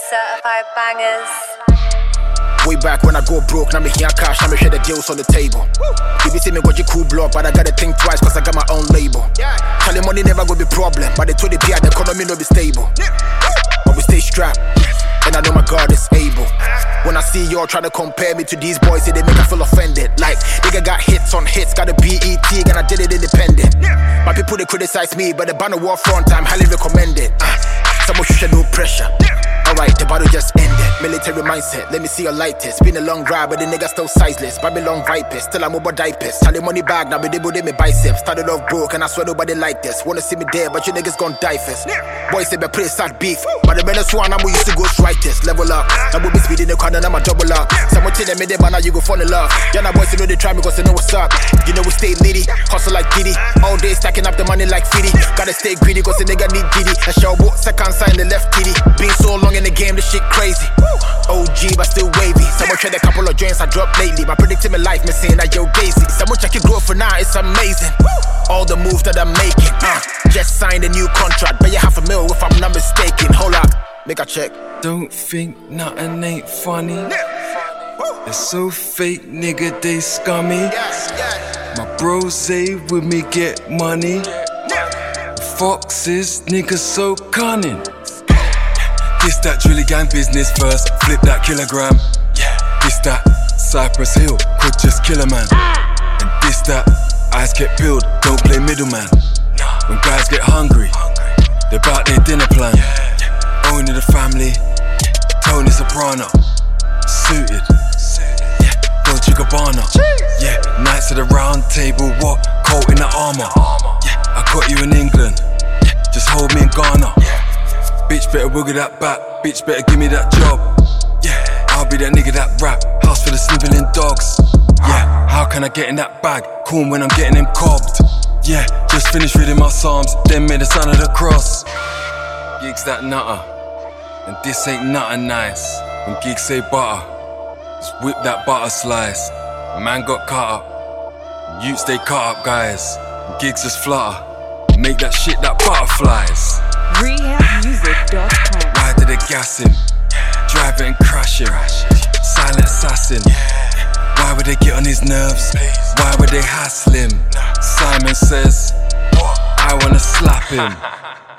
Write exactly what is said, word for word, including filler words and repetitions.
Certified bangers. Way back when I go broke, now me here cash, now me share the deals on the table. You be see me got your cool block, but I gotta think twice cause I got my own label. Charlie money never gonna be problem, but they told the P I the economy no be stable. But we stay strapped, and I know my God is able. When I see y'all try to compare me to these boys, say they make I feel offended. Like, nigga got hits on hits, got a B E T, and I did it independent. My people they criticize me, but the banner war front time highly recommended. Uh, someone should no pressure. Alright, the battle just ended. Military mindset, let me see your lightest. Been a long ride, but the nigga still sizeless. Babylon vipers, still I'm over diapers. Tally money bag, now be able to me biceps. Started off broke, and I swear nobody like this. Wanna see me dead, but you niggas gon' die first. Boys say me pretty sad beef, but the menace one I'm used to go strikers. Level up, now we be speeding the crowd and I'ma double up. Someone tell them me there, but now you go fall in love. Yeah, now boys they know they try me cause they know what's up. You know we stay litty, hustle like Diddy. All day stacking up the money like Fiddy. Gotta stay greedy cause the nigga need giddy. And show what second sign the left kitty. Been so long in the game, this shit crazy. O G but still wavy. Someone tried a couple of joints I dropped lately. My predicting my life, me saying that yo Daisy. Someone check your growth for now, it's amazing. All the moves that I'm making. Uh, just signed a new contract, but you half a mil if I'm not mistaken. Hold up, make a check. Don't think nothing ain't funny. They're so fake, nigga, they scummy. My bros say with me get money. Foxes, niggas so cunning. This that Drilly gang business first, flip that kilogram. This that Cypress Hill, could just kill a man. And this that eyes get peeled, don't play middleman. When guys get hungry, they bout their dinner plan. Owning the family, Tony Soprano. Suited, Dolce Gabbana. Yeah, Knights of the Round Table, what? Coat in the armor. Yeah, I got you in England, just hold me in Ghana. Bitch better wiggle that back, bitch better give me that job. Yeah, I'll be that nigga that rap, house for the sniveling dogs. Yeah, how can I get in that bag, cool when I'm getting him cobbed. Yeah, just finished reading my psalms, then made the sign of the cross. Gigs that nutter, and this ain't nothing nice. When gigs say butter, just whip that butter slice. Man got cut up, youths they cut up guys. Gigs just flutter, make that shit that butterflies. Rehab music dot com. Why did they gas him? Drive it and crash him. Silent assassin. Why would they get on his nerves? Why would they hassle him? Simon says, I wanna slap him.